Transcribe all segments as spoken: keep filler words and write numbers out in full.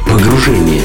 Погружение.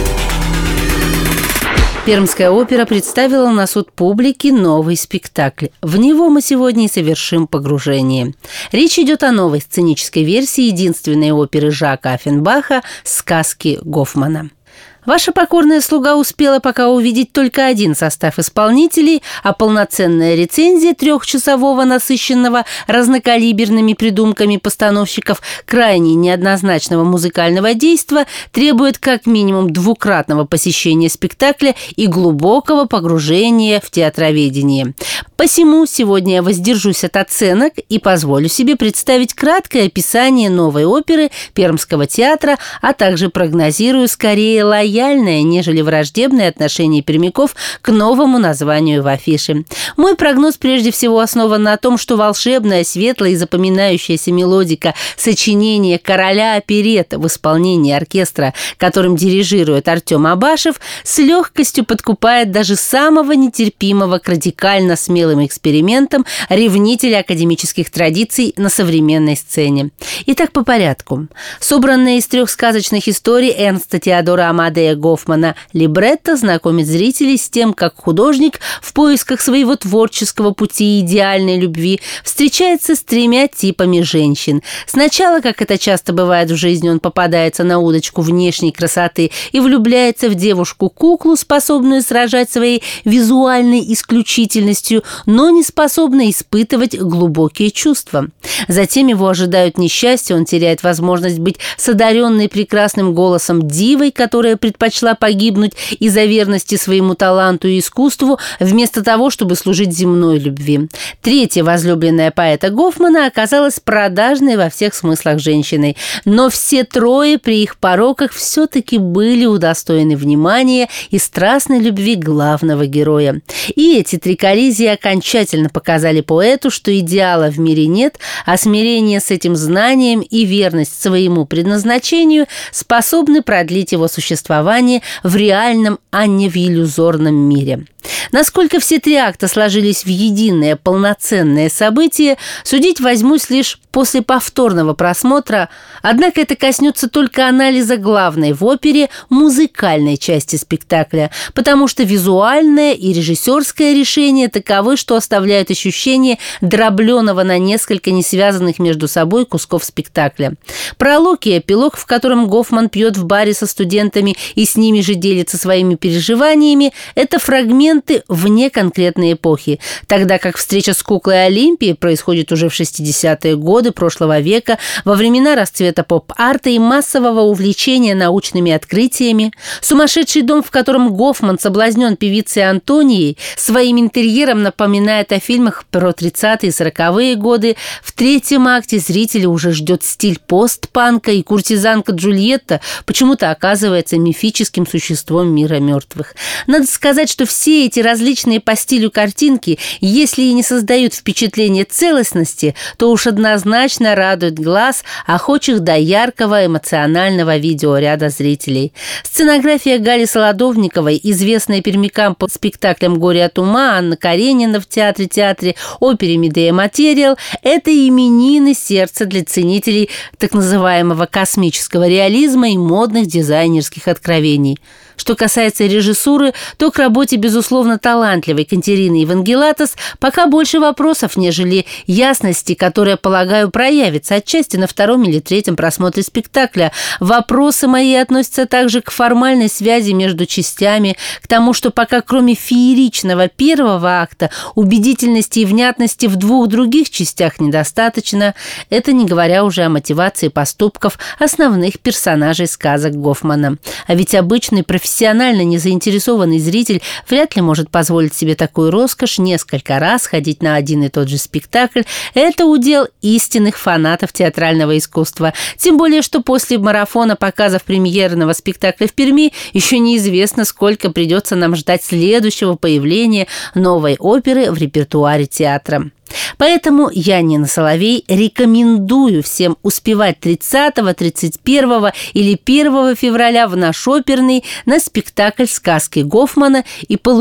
Пермская опера представила на суд публики новый спектакль. В него мы сегодня и совершим погружение. Речь идет о новой сценической версии единственной оперы Жака Оффенбаха «Сказки Гофмана». Ваша покорная слуга успела пока увидеть только один состав исполнителей, а полноценная рецензия трехчасового, насыщенного разнокалиберными придумками постановщиков крайне неоднозначного музыкального действа требует как минимум двукратного посещения спектакля и глубокого погружения в театроведение. Посему сегодня я воздержусь от оценок и позволю себе представить краткое описание новой оперы Пермского театра, а также прогнозирую скорее лояльное, нежели враждебное отношение пермяков к новому названию в афише. Мой прогноз прежде всего основан на том, что волшебная, светлая и запоминающаяся мелодика сочинения «Короля оперетты» в исполнении оркестра, которым дирижирует Артем Абашев, с легкостью подкупает даже самого нетерпимого к радикально смелым экспериментам ревнителя академических традиций на современной сцене. Итак, по порядку. Собранная из трех сказочных историй Эрнста Теодора Амадея Гофмана либретто знакомит зрителей с тем, как художник в поисках своего творческого пути и идеальной любви встречается с тремя типами женщин. Сначала, как это часто бывает в жизни, он попадается на удочку внешней красоты и влюбляется в девушку-куклу, способную сражать своей визуальной исключительностью, но не способна испытывать глубокие чувства. Затем его ожидают несчастья, он теряет возможность быть с одаренной прекрасным голосом дивой, которая предпочла погибнуть из-за верности своему таланту и искусству, вместо того, чтобы служить земной любви. Третья возлюбленная поэта Гофмана оказалась продажной во всех смыслах женщиной, но все трое при их пороках все-таки были удостоены внимания и страстной любви главного героя. И эти три коллизии окончательно показали поэту, что идеала в мире нет, а смирение с этим знанием и верность своему предназначению способны продлить его существование в реальном, а не в иллюзорном мире. Насколько все три акта сложились в единое полноценное событие, судить возьмусь лишь после повторного просмотра, однако это коснется только анализа главной в опере музыкальной части спектакля, потому что визуальное и режиссерское решение таковы, что оставляют ощущение дробленого на несколько несвязанных между собой кусков спектакля. Пролог и эпилог, в котором Гофман пьет в баре со студентами и с ними же делится своими переживаниями, это фрагменты вне конкретной эпохи, тогда как встреча с куклой Олимпией происходит уже в шестидесятые годы прошлого века, во времена расцвета поп-арта и массового увлечения научными открытиями. Сумасшедший дом, в котором Гофман соблазнен певицей Антонией, своим интерьером напоминает о фильмах про тридцатые и сороковые годы. В третьем акте зрителя уже ждет стиль постпанка, и куртизанка Джульетта почему-то оказывается мифическим существом мира мертвых. Надо сказать, что все эти различные по стилю картинки, если и не создают впечатление целостности, то уж однозначно радуют глаз охочих до яркого эмоционального видеоряда зрителей. Сценография Гали Солодовниковой, известная пермякам по спектаклям «Горе от ума», Анна Каренина в театре-театре, опере «Медея Материал» – это именины сердца для ценителей так называемого космического реализма и модных дизайнерских откровений. Что касается режиссуры, то к работе, безусловно, талантливой Катерины Евангелатос пока больше вопросов, нежели ясности, которая, полагаю, проявится отчасти на втором или третьем просмотре спектакля. Вопросы мои относятся также к формальной связи между частями, к тому, что пока кроме фееричного первого акта убедительности и внятности в двух других частях недостаточно, это не говоря уже о мотивации поступков основных персонажей сказок Гофмана. А ведь обычный профессиональный Профессионально незаинтересованный зритель вряд ли может позволить себе такую роскошь несколько раз ходить на один и тот же спектакль. Это удел истинных фанатов театрального искусства. Тем более, что после марафона показов премьерного спектакля в Перми еще неизвестно, сколько придется нам ждать следующего появления новой оперы в репертуаре театра. Поэтому я, Нина Соловей, рекомендую всем успевать тридцатого, тридцать первого или первого февраля в наш оперный на спектакль «Сказки Гофмана» и получить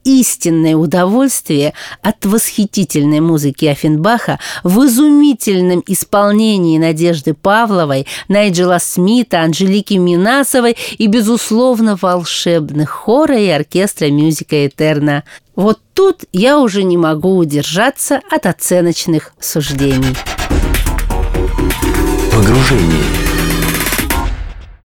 истинное удовольствие от восхитительной музыки Оффенбаха в изумительном исполнении Надежды Павловой, Найджела Смита, Анжелики Минасовой и, безусловно, волшебных хора и оркестра Мюзика Этерна. Вот тут я уже не могу удержаться от оценочных суждений. Погружение.